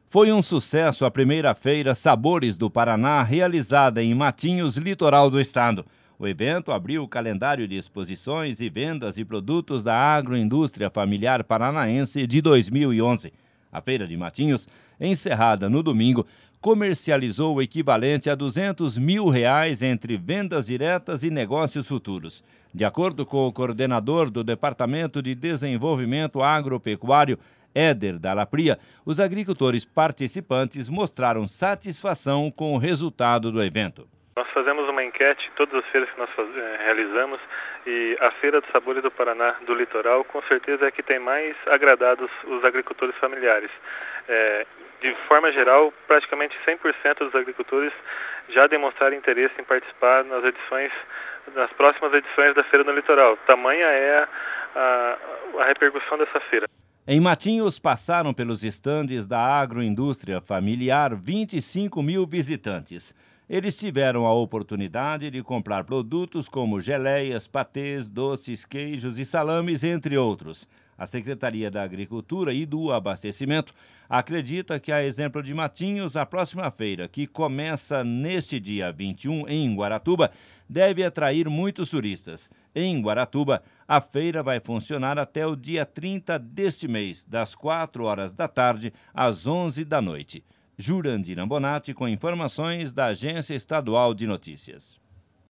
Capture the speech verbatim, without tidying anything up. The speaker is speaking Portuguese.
Foi um sucesso a primeira feira Sabores do Paraná, realizada em Matinhos, litoral do estado. O evento abriu o calendário de exposições e vendas de produtos da agroindústria familiar paranaense de dois mil e onze. A Feira de Matinhos, encerrada no domingo, comercializou o equivalente a duzentos mil reais entre vendas diretas e negócios futuros. De acordo com o coordenador do Departamento de Desenvolvimento Agropecuário, Éder Dalapria, os agricultores participantes mostraram satisfação com o resultado do evento. Nós fazemos uma enquete em todas as feiras que nós faz, eh, realizamos e a Feira dos Sabores do Paraná do Litoral com certeza é que tem mais agradado os, os agricultores familiares. É, de forma geral, praticamente cem por cento dos agricultores já demonstraram interesse em participar nas edições, nas próximas edições da Feira do Litoral. Tamanha é a, a, a repercussão dessa feira. Em Matinhos, passaram pelos estandes da agroindústria familiar vinte e cinco mil visitantes. Eles tiveram a oportunidade de comprar produtos como geleias, patês, doces, queijos e salames, entre outros. A Secretaria da Agricultura e do Abastecimento acredita que, a exemplo de Matinhos, a próxima feira, que começa neste dia vinte e um em Guaratuba, deve atrair muitos turistas. Em Guaratuba, a feira vai funcionar até o dia trinta deste mês, das quatro horas da tarde às onze da noite. Jurandir Ambonati com informações da Agência Estadual de Notícias.